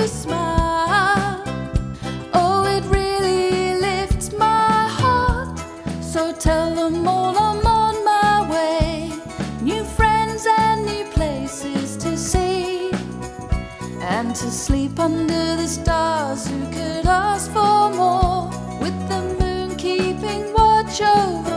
a smile. Oh, it really lifts my heart. So tell them all I'm on my way. New friends and new places to see, and to sleep under the stars. Who could ask for more? With the moon keeping watch over